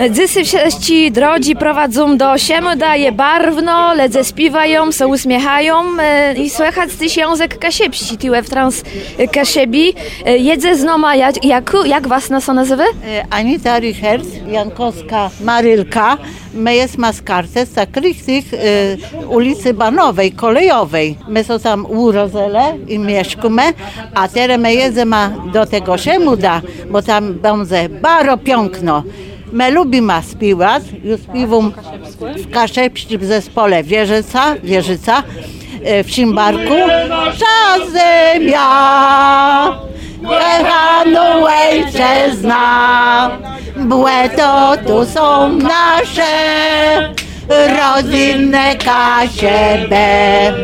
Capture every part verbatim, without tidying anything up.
Dzysy wszyscy drodzy prowadzą do Siemuda, je barwno, ledze śpiewają, se uśmiechają i słychać tyś język kasiepści, tyłe w trans kasiebi. Jedze znoma, jak, jak was nas nazywa? Anita Richert, Jankowska Marylka. My jest maskarce z takich tych ulicy Banowej, kolejowej. My są tam urozele i mieszkamy, a teraz my jedziemy do tego Siemuda, bo tam będzie bardzo piękno. My lubimy śpiewać, już śpiewam w kaszepskim zespole Wieżyca, Wieżyca w Szymbarku. Czasem ja kochaną ojczyzna, błęto tu są nasze rodzinne kasiebe.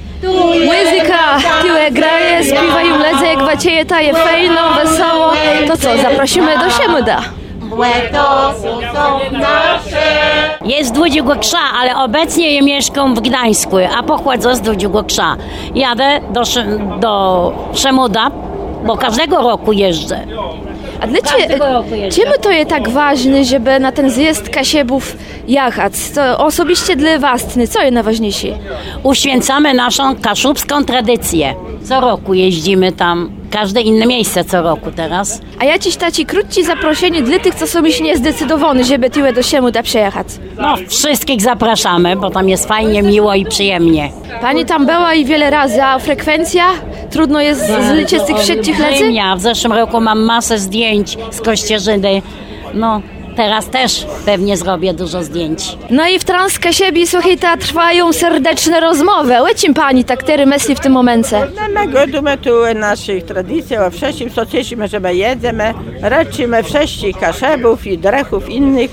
Muzyka, które graje, śpiewają ledze, jak wacieje taje fejno, wesoło. To co, zaprosimy do Siemuda. Błęto tu są nasze. Jest dwudziego krza, ale obecnie je mieszkam w Gdańsku, a pochodzę z dwudziego krza. Jadę do, do Siemuda, bo każdego roku jeżdżę. A dla cie, czemu to jest tak ważne, żeby na ten zjazd kasiebów jechać? To osobiście dla was, co jest najważniejsze? Uświęcamy naszą kaszubską tradycję. Co roku jeździmy tam, każde inne miejsce co roku teraz. A ja ci taci krótci zaproszenie dla tych, co są już niezdecydowani, żeby tyłe do Siemuda przejechać. No, wszystkich zapraszamy, bo tam jest fajnie, miło i przyjemnie. Pani tam była i wiele razy, a frekwencja? Trudno jest zliczyć z tych wszystkich leceń? Ja w zeszłym roku mam masę zdjęć z Kościerzyny. No, teraz też pewnie zrobię dużo zdjęć. No i w Transkasiebi, słuchajcie, trwają serdeczne rozmowy. O czym pani tak tery myśli w tym momencie? No, my godujemy tu naszych tradycji, o wszystkim, co cieszymy, że my jedzimy. Raczymy wszystkich kaszebów i drechów innych,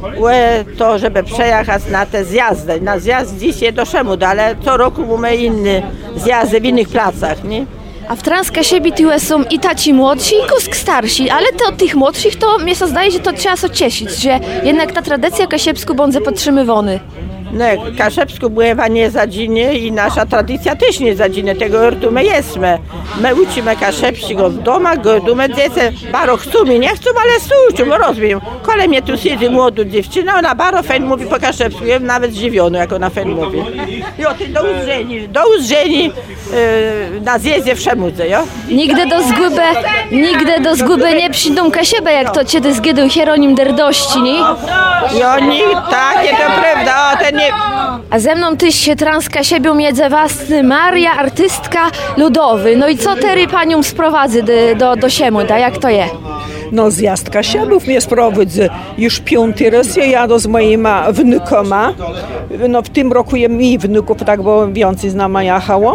to żeby przejechać na te zjazdy. Na zjazd dzisiaj do Siemuda, ale co roku mamy inne zjazdy w innych placach, nie? A w Transkasiebi tyłe są i taci młodsi, i kusk starsi, ale to od tych młodszych to mnie się zdaje, że to trzeba się cieszyć, że jednak ta tradycja kasiebsku będzie podtrzymywany. No, kaszebsku bywa nie zadzinie i nasza tradycja też nie zadzinie, tego tu my jesteśmy. My uczymy kaszebskiego w domach, godujemy dzieci, bardzo chcą i nie chcą, ale słuchajcie, rozumiem. Kole mnie tu siedzi młoda dziewczyna, ona bardzo fajnie mówi po kaszebsku, ja nawet zdziwiona, jak ona fajnie mówi. I o tym do uzdrzeni, do uzdrzeni yy, na zjeździe w Szemudze, jo? Nigdy do zguby, nigdy do zguby nie przyjdą kasiebę, jak to ciebie zgiedą Hieronim Derdości, nie? I oni, takie to prawda, o, ten nie... A ze mną tyś się Transkasiebią miedze własny Maria, artystka ludowy. No i co tery panią sprowadzy do, do, do Siemuda, jak to je? No zjazd kasiebów mnie sprowadzi już piąty raz, ja jadę z moimi wnukoma. No w tym roku je mi wnuków, tak bo więcej z nami jechało.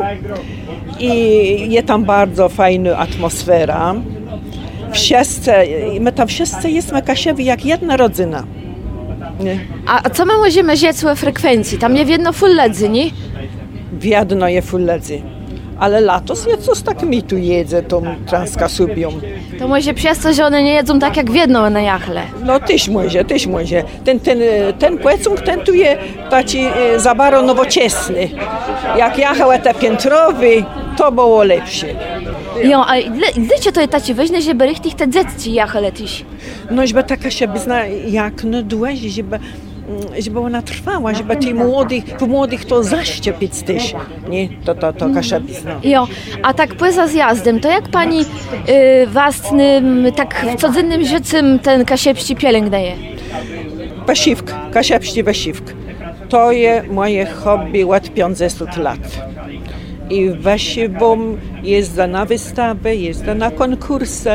I jest tam bardzo fajna atmosfera. Wszyscy, my tam wszyscy jesteśmy kasiewi jak jedna rodzina. Nie. A co my możemy rzec o frekwencji? Tam nie w jedno full ledzy, nie? W jedno je full ledzy. Ale latos je coś tak mi tu jedzę, tą Transkasubią. To może przez to, że one nie jedzą tak jak w jedno na jachle. No tyś może, tyś może. Ten, ten, ten płecung, ten tu je taki za bardzo nowoczesny. Jak jachał te piętrowy, to było lepsze. Jo, a dlaczego to jest taci ważne, żeby richtig te dzieci jachale tyś? No, żeby taka się zna, jak no dłużej, żeby, żeby ona trwała, żeby tych młodych, w młodych to zaszczepić też, nie? To, to, to kaszebizna. Jo, a tak poza zjazdem, to jak pani y, własnym, tak codziennym życiem ten kasiebści pielęgnaje? Wasiwk, kasiebści wasiwk. To jest moje hobby od pięćdziesięciu lat. I wasiwom jeżdżę na wystawę, jeżdżę na konkursy.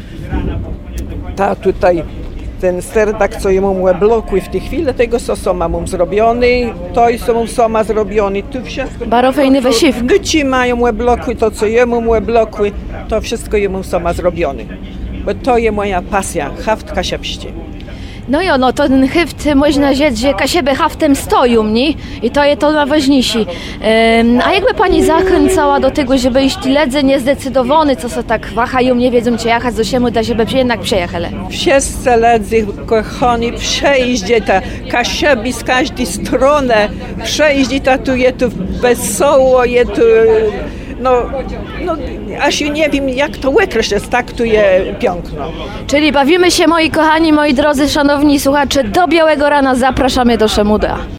Ta tutaj ten serdak, co jemu mu blokuj w tej chwili, tego co sama mam zrobiony, to i są sama zrobiony. Tu wszystko. Bardzo fajny wasiwk. Dzieci mają mu blokuj, to co jemu mu blokuj, to wszystko jemu sama zrobiony. Bo to jest moja pasja, haft kasiebści. No jo, no to ten hyft można rzec, że kasieby haftem stoją, nie? I to jest to najważniejsze. Um, a jakby pani zachęcała do tego, żeby iść ledze niezdecydowany, co się tak wahają, nie wiedzą, czy jechać do Siemuda, żeby jednak przejechali? Wszyscy ledzy, kochani, przejdzie ta kasiebi z każdej strony, przejdzie ta tu, jest tu wesoło, jest tu no, no aż nie wiem, jak to określić, tak tu je piękno. Czyli bawimy się, moi kochani, moi drodzy, szanowni słuchacze, do Białego Rana zapraszamy do Szemuda.